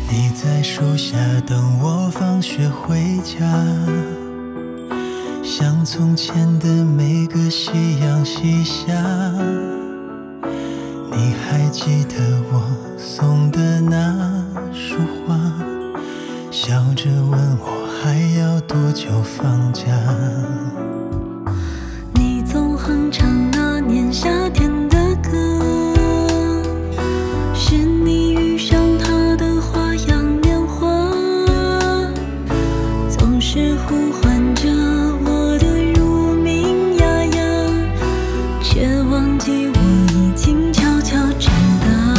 你在树下等我放学回家，像从前的每个夕阳西下。你还记得我送的那束花，笑着问我还要多久放假。 你总哼唱那年夏天的歌，是你遇上他的花样年华，总是呼唤着我的乳名呀呀，却忘记我已经悄悄长大。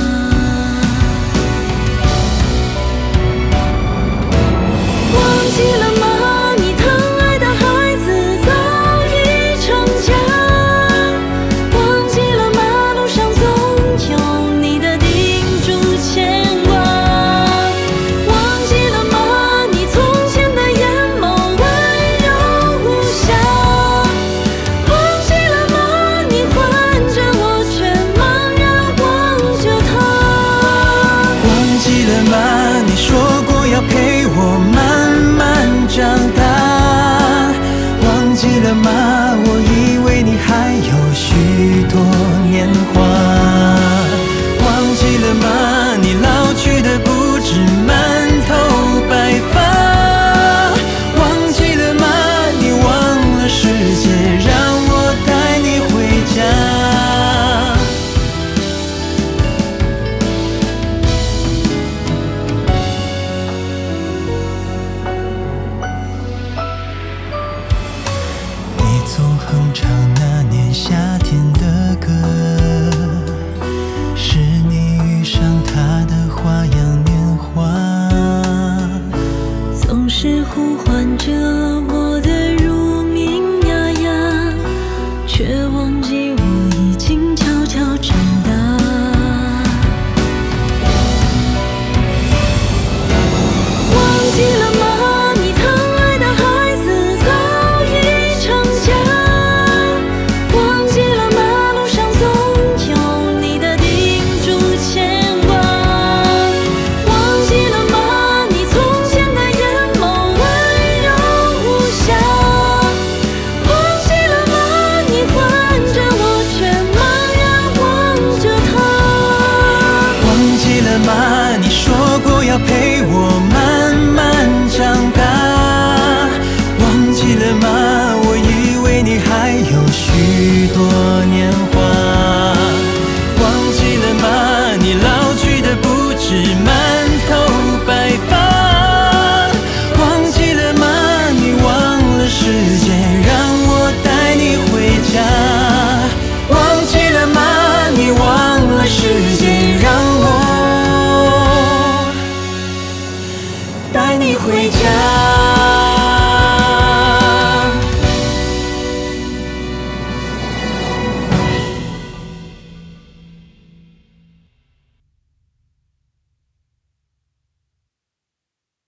忘记了吗？你疼爱的孩子早已成家。忘记了吗？路上总有你的叮嘱牵挂。忘记了吗？你从前的眼眸温柔无瑕。忘记了吗？你唤着我却茫然望着他。 忘记了吗？你说过要陪我慢慢长大。忘记了吗？我以为你还有许多年华。忘记了吗？你老去的不止满头白发。忘记了吗？你忘了世界让我带你回家。你总哼唱那年夏天的歌，是你遇上他的花样年华。 总是呼唤着